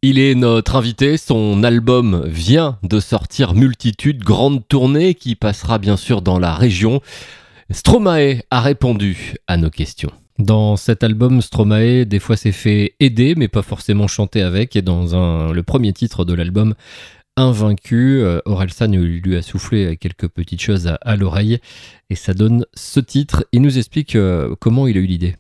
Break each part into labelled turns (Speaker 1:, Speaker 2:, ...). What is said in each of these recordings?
Speaker 1: Il est notre invité, son album vient de sortir, Multitude, grande tournée qui passera bien sûr dans la région. Stromae a répondu à nos questions. Dans cet album, Stromae, des fois s'est fait aider, mais pas forcément chanter avec. Et dans le premier titre de l'album, Invaincu, Orelsan lui a soufflé quelques petites choses à l'oreille. Et ça donne ce titre. Il nous explique comment il a eu l'idée.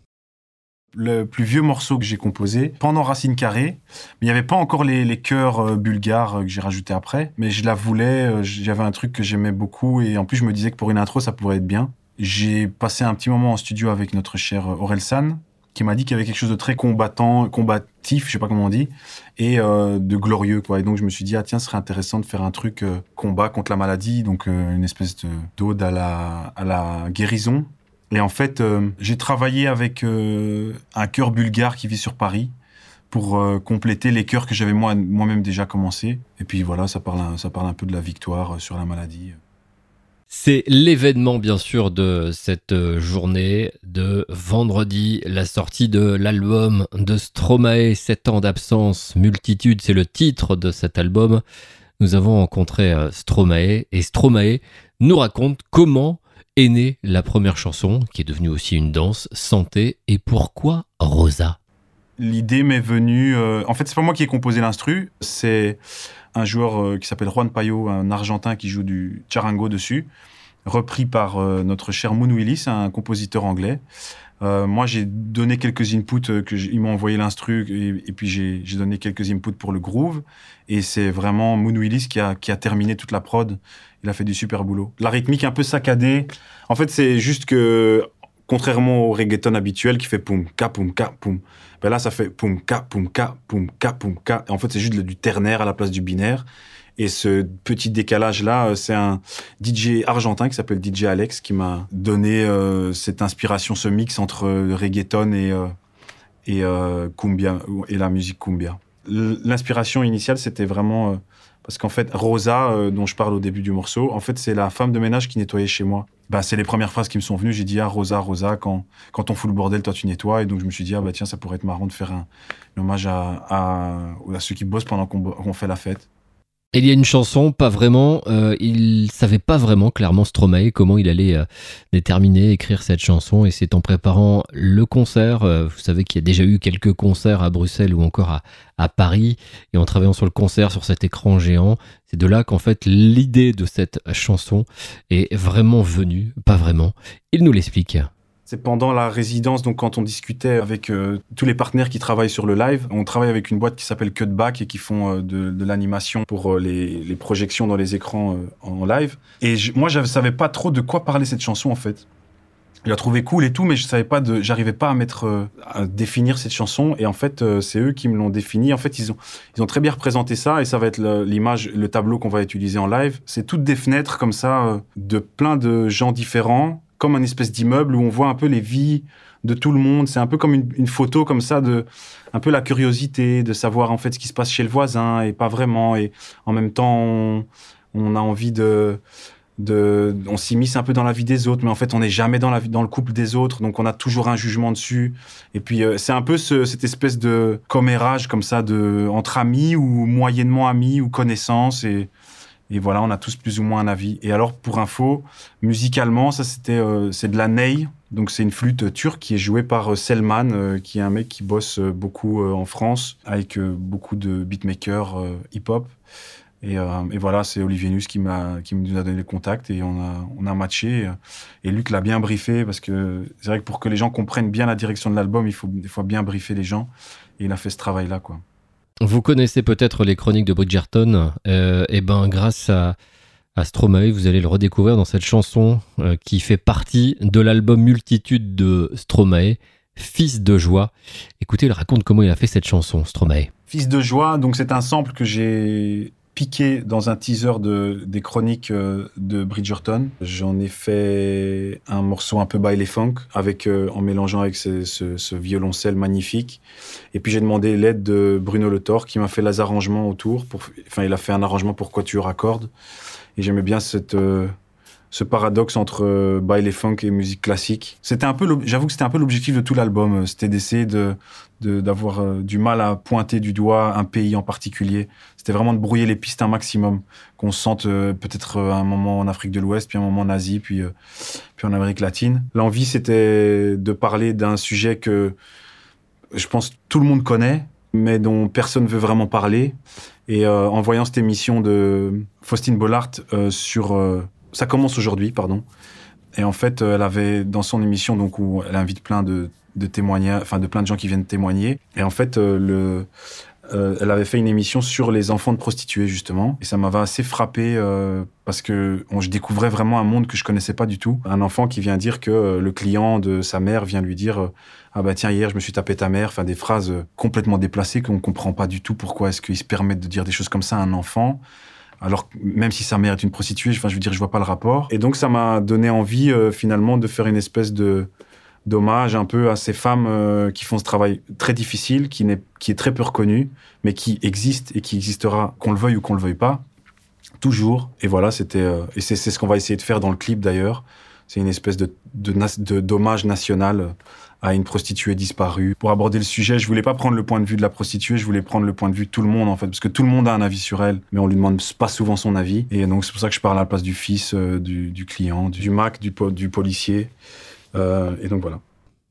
Speaker 2: Le plus vieux morceau que j'ai composé pendant Racine Carrée, mais il n'y avait pas encore les chœurs bulgares que j'ai rajoutés après, mais je la voulais, j'avais un truc que j'aimais beaucoup et en plus je me disais que pour une intro ça pourrait être bien. J'ai passé un petit moment en studio avec notre cher Orelsan qui m'a dit qu'il y avait quelque chose de très combatif, je sais pas comment on dit, et de glorieux quoi. Et donc je me suis dit tiens, ce serait intéressant de faire un truc combat contre la maladie, donc une espèce d'ode à la guérison. Et en fait, j'ai travaillé avec un chœur bulgare qui vit sur Paris pour compléter les chœurs que j'avais moi-même déjà commencé. Et puis voilà, ça parle un peu de la victoire sur la maladie.
Speaker 1: C'est l'événement, bien sûr, de cette journée de vendredi, la sortie de l'album de Stromae, 7 ans d'absence, Multitude, c'est le titre de cet album. Nous avons rencontré Stromae, et Stromae nous raconte comment est née la première chanson, qui est devenue aussi une danse, Santé, et pourquoi Rosa ?
Speaker 2: L'idée m'est venue... en fait, c'est pas moi qui ai composé l'instru, c'est un joueur qui s'appelle Juan Payo, un Argentin qui joue du charango dessus, repris par notre cher Moon Willis, un compositeur anglais. Moi, j'ai donné quelques inputs, ils m'ont envoyé l'instru, et puis j'ai donné quelques inputs pour le groove, et c'est vraiment Moon Willis qui a terminé toute la prod. Il a fait du super boulot. La rythmique un peu saccadée. En fait, c'est juste que, contrairement au reggaeton habituel qui fait poum, ka, poum, ben là, ça fait poum, ka, poum, ka, poum, ka, poum, ka. Et en fait, c'est juste du ternaire à la place du binaire. Et ce petit décalage-là, c'est un DJ argentin qui s'appelle DJ Alex qui m'a donné cette inspiration, ce mix entre le reggaeton et cumbia, et la musique cumbia. L'inspiration initiale, c'était vraiment... parce qu'en fait, Rosa, dont je parle au début du morceau, en fait, c'est la femme de ménage qui nettoyait chez moi. Bah, c'est les premières phrases qui me sont venues. J'ai dit, Rosa, quand on fout le bordel, toi, tu nettoies. Et donc, je me suis dit, tiens, ça pourrait être marrant de faire un hommage à ceux qui bossent pendant qu'on fait la fête.
Speaker 1: Et il y a une chanson, pas vraiment, il savait pas vraiment clairement Stromae comment il allait déterminer, écrire cette chanson, et c'est en préparant le concert, vous savez qu'il y a déjà eu quelques concerts à Bruxelles ou encore à Paris, et en travaillant sur le concert, sur cet écran géant, c'est de là qu'en fait l'idée de cette chanson est vraiment venue, pas vraiment, il nous l'explique.
Speaker 2: C'est pendant la résidence, donc quand on discutait avec tous les partenaires qui travaillent sur le live, on travaille avec une boîte qui s'appelle Cutback et qui font de l'animation pour les projections dans les écrans en live. Et moi, je ne savais pas trop de quoi parler cette chanson, en fait. Je la trouvais cool et tout, mais j'arrivais pas à définir cette chanson. Et en fait, c'est eux qui me l'ont définie. En fait, ils ont très bien représenté ça, et ça va être l'image, le tableau qu'on va utiliser en live. C'est toutes des fenêtres comme ça, de plein de gens différents, comme un espèce d'immeuble où on voit un peu les vies de tout le monde. C'est un peu comme une photo comme ça, un peu la curiosité de savoir en fait ce qui se passe chez le voisin et pas vraiment. Et en même temps, on a envie on s'immisce un peu dans la vie des autres, mais en fait, on n'est jamais dans le couple des autres, donc on a toujours un jugement dessus. Et puis, c'est un peu cette espèce de commérage comme ça entre amis ou moyennement amis ou connaissances. Et voilà, on a tous plus ou moins un avis. Et alors, pour info, musicalement, ça c'est de la ney. Donc c'est une flûte turque qui est jouée par Selman, qui est un mec qui bosse beaucoup en France avec beaucoup de beatmakers hip-hop. Et voilà, c'est Olivier Nus qui nous a donné le contact et on a matché. Et Luc l'a bien briefé parce que c'est vrai que pour que les gens comprennent bien la direction de l'album, il faut des fois bien briefer les gens. Et il a fait ce travail-là, quoi.
Speaker 1: Vous connaissez peut-être les chroniques de Bridgerton, et ben grâce à Stromae, vous allez le redécouvrir dans cette chanson qui fait partie de l'album Multitude de Stromae, Fils de joie. Écoutez, il raconte comment il a fait cette chanson, Stromae.
Speaker 2: Fils de joie, donc c'est un sample que j'ai piqué dans un teaser des chroniques de Bridgerton. J'en ai fait un morceau un peu baile funk en mélangeant avec ce violoncelle magnifique. Et puis j'ai demandé l'aide de Bruno Le Thor qui m'a fait les arrangements autour. Il a fait un arrangement pour quatuor à cordes. Et j'aimais bien ce ce paradoxe entre baile funk et musique classique. J'avoue que c'était un peu l'objectif de tout l'album. C'était d'essayer d'avoir du mal à pointer du doigt un pays en particulier. C'était vraiment de brouiller les pistes un maximum. Qu'on se sente peut-être un moment en Afrique de l'Ouest, puis un moment en Asie, puis en Amérique latine. L'envie, c'était de parler d'un sujet que je pense tout le monde connaît, mais dont personne ne veut vraiment parler. Et en voyant cette émission de Faustine Bollaert Ça commence aujourd'hui, pardon. Et en fait, elle avait, dans son émission, donc, où elle invite plein de témoignages, enfin, de plein de gens qui viennent témoigner. Et en fait, elle avait fait une émission sur les enfants de prostituées, justement. Et ça m'avait assez frappé parce que je découvrais vraiment un monde que je connaissais pas du tout. Un enfant qui vient dire que le client de sa mère vient lui dire ah bah tiens, hier je me suis tapé ta mère. Enfin, des phrases complètement déplacées qu'on comprend pas du tout. Pourquoi est-ce qu'ils se permettent de dire des choses comme ça à un enfant? Alors, même si sa mère est une prostituée, je veux dire, je vois pas le rapport. Et donc, ça m'a donné envie, finalement, de faire une espèce d'hommage un peu à ces femmes qui font ce travail très difficile, qui est très peu reconnu, mais qui existe et qui existera, qu'on le veuille ou qu'on le veuille pas, toujours. Et voilà, et c'est ce qu'on va essayer de faire dans le clip, d'ailleurs. C'est une espèce d'hommage national à une prostituée disparue. Pour aborder le sujet, je voulais pas prendre le point de vue de la prostituée, je voulais prendre le point de vue de tout le monde, en fait, parce que tout le monde a un avis sur elle, mais on lui demande pas souvent son avis. Et donc, c'est pour ça que je parle à la place du fils, du client, du Mac, du policier. Et donc, voilà.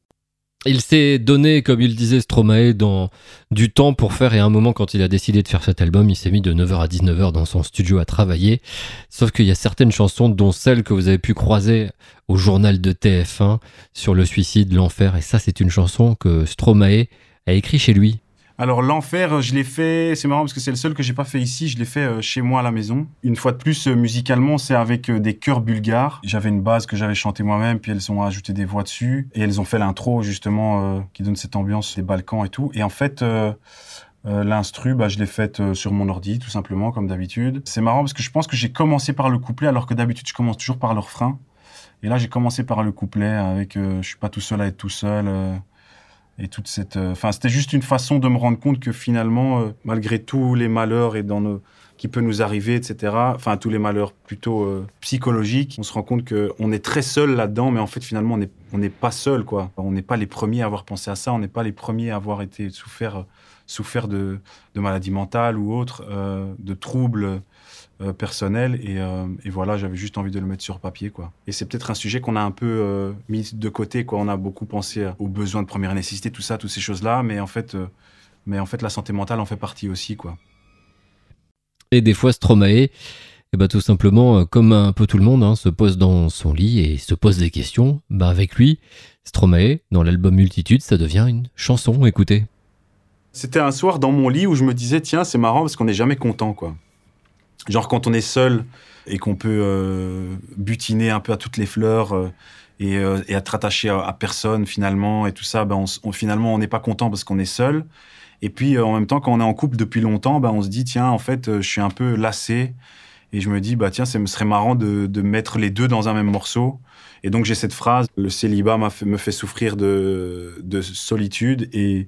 Speaker 1: Il s'est donné, comme il disait Stromae, du temps pour faire, et à un moment, quand il a décidé de faire cet album, il s'est mis de 9h à 19h dans son studio à travailler. Sauf qu'il y a certaines chansons, dont celle que vous avez pu croiser au journal de TF1 sur le suicide, l'enfer, et ça, c'est une chanson que Stromae a écrit chez lui.
Speaker 2: Alors, l'enfer, je l'ai fait, c'est marrant parce que c'est le seul que j'ai pas fait ici, je l'ai fait chez moi à la maison. Une fois de plus, musicalement, c'est avec des chœurs bulgares. J'avais une base que j'avais chantée moi-même, puis elles ont ajouté des voix dessus. Et elles ont fait l'intro, justement, qui donne cette ambiance des Balkans et tout. Et en fait, l'instru, je l'ai faite sur mon ordi, tout simplement, comme d'habitude. C'est marrant parce que je pense que j'ai commencé par le couplet, alors que d'habitude, je commence toujours par le refrain. Et là, j'ai commencé par le couplet avec je suis pas tout seul à être tout seul. Et toute cette, c'était juste une façon de me rendre compte que finalement, malgré tous les malheurs qui peuvent nous arriver, etc. Enfin, tous les malheurs plutôt psychologiques, on se rend compte qu'on est très seul là-dedans, mais en fait, finalement, on n'est pas seul, quoi. On n'est pas les premiers à avoir pensé à ça, on n'est pas les premiers à avoir été souffert de maladies mentales ou autres, de troubles personnel et voilà, j'avais juste envie de le mettre sur papier, quoi. Et c'est peut-être un sujet qu'on a un peu mis de côté, quoi. On a beaucoup pensé aux besoins de première nécessité, tout ça, toutes ces choses-là, mais en fait la santé mentale en fait partie aussi, quoi.
Speaker 1: Et des fois Stromae, tout simplement, comme un peu tout le monde, se pose dans son lit et se pose des questions. Avec lui, Stromae, dans l'album Multitude, ça devient une chanson, écoutez.
Speaker 2: C'était un soir dans mon lit où je me disais, tiens, c'est marrant parce qu'on n'est jamais content, quoi. Genre quand on est seul et qu'on peut butiner un peu à toutes les fleurs et être attaché à personne finalement et tout ça, finalement on n'est pas content parce qu'on est seul. Et puis en même temps, quand on est en couple depuis longtemps, on se dit tiens, en fait, je suis un peu lassé et je me dis tiens, ce serait marrant de mettre les deux dans un même morceau. Et donc j'ai cette phrase, le célibat me fait souffrir de solitude et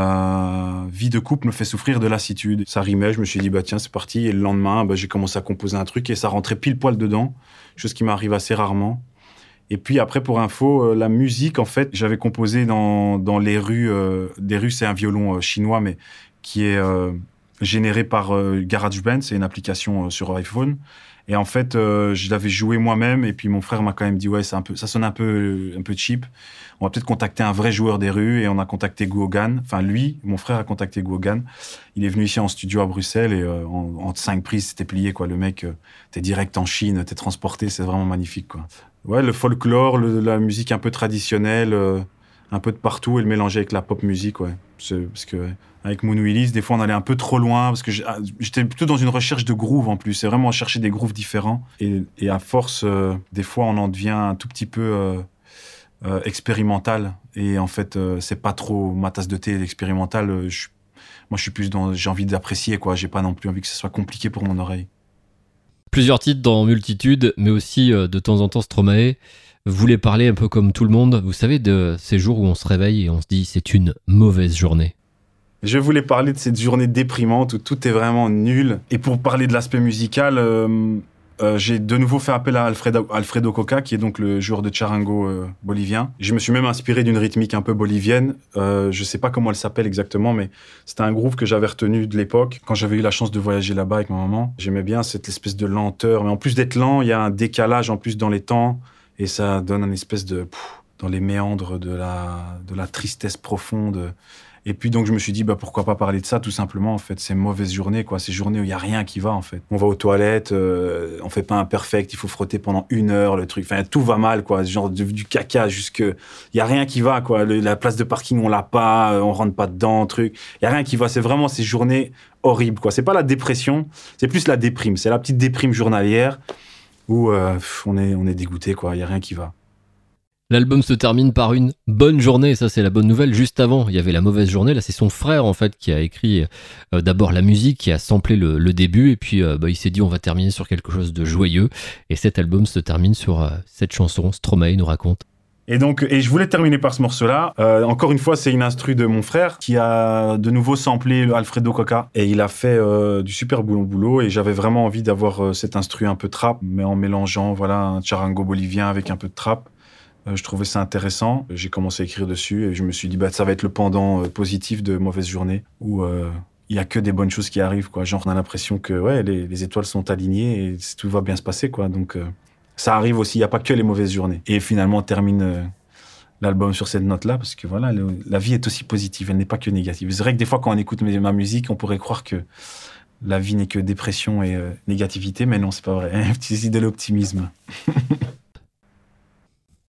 Speaker 2: la vie de couple me fait souffrir de lassitude. Ça rimait, je me suis dit tiens, c'est parti. Et le lendemain, j'ai commencé à composer un truc et ça rentrait pile poil dedans, chose qui m'arrive assez rarement. Et puis après, pour info, la musique, en fait, j'avais composé dans les rues. Des rues, c'est un violon chinois, mais qui est généré par GarageBand, c'est une application sur iPhone. Et en fait, je l'avais joué moi-même, et puis mon frère m'a quand même dit ouais, ça sonne un peu cheap. On va peut-être contacter un vrai joueur des rues, et on a contacté Guogan. Enfin, lui, mon frère a contacté Guogan. Il est venu ici en studio à Bruxelles, et en 5 prises, c'était plié, quoi. Le mec, t'es direct en Chine, t'es transporté, c'est vraiment magnifique, quoi. Ouais, le folklore, la musique un peu traditionnelle, un peu de partout, et le mélanger avec la pop musique, ouais. Parce que avec Moon Willis, des fois on allait un peu trop loin, parce que j'étais plutôt dans une recherche de groove en plus. C'est vraiment chercher des grooves différents. Et à force, des fois on en devient un tout petit peu expérimental. Et en fait, c'est pas trop ma tasse de thé, l'expérimental. Moi je suis plus j'ai envie d'apprécier, quoi. J'ai pas non plus envie que ce soit compliqué pour mon oreille.
Speaker 1: Plusieurs titres dans Multitude, mais aussi de temps en temps Stromae voulait parler un peu comme tout le monde. Vous savez, de ces jours où on se réveille et on se dit c'est une mauvaise journée.
Speaker 2: Je voulais parler de cette journée déprimante où tout est vraiment nul. Et pour parler de l'aspect musical, j'ai de nouveau fait appel à Alfredo Coca, qui est donc le joueur de charango bolivien. Je me suis même inspiré d'une rythmique un peu bolivienne. Je sais pas comment elle s'appelle exactement, mais c'était un groove que j'avais retenu de l'époque, quand j'avais eu la chance de voyager là-bas avec ma maman. J'aimais bien cette espèce de lenteur, mais en plus d'être lent, il y a un décalage en plus dans les temps, et ça donne une espèce de... dans les méandres de la tristesse profonde. Et puis donc je me suis dit pourquoi pas parler de ça tout simplement en fait, ces mauvaises journées quoi, ces journées où il y a rien qui va en fait. On va aux toilettes, on fait pas un perfect, il faut frotter pendant 1 heure le truc, enfin tout va mal quoi, genre du caca jusque il y a rien qui va quoi, la place de parking on l'a pas, on rentre pas dedans truc, il y a rien qui va, c'est vraiment ces journées horribles quoi. C'est pas la dépression, c'est plus la déprime, c'est la petite déprime journalière où on est dégoûté quoi, il y a rien qui va.
Speaker 1: L'album se termine par une bonne journée, ça c'est la bonne nouvelle. Juste avant, il y avait la mauvaise journée. Là, c'est son frère en fait qui a écrit d'abord la musique, qui a samplé le début, et puis il s'est dit on va terminer sur quelque chose de joyeux. Et cet album se termine sur cette chanson. Stromae nous raconte.
Speaker 2: Et je voulais terminer par ce morceau-là. Encore une fois, c'est une instru de mon frère qui a de nouveau samplé Alfredo Coca. Et il a fait du super boulot. Et j'avais vraiment envie d'avoir cet instru un peu trap, mais en mélangeant un charango bolivien avec un peu de trap. Je trouvais ça intéressant. J'ai commencé à écrire dessus et je me suis dit ça va être le pendant positif de Mauvaise Journée où il y a que des bonnes choses qui arrivent quoi. Genre on a l'impression que les étoiles sont alignées et tout va bien se passer quoi. Donc ça arrive aussi, il y a pas que les mauvaises journées. Et finalement on termine l'album sur cette note-là parce que la vie est aussi positive, elle n'est pas que négative. C'est vrai que des fois quand on écoute ma musique, on pourrait croire que la vie n'est que dépression et négativité, mais non, c'est pas vrai. Un petit de l'optimisme.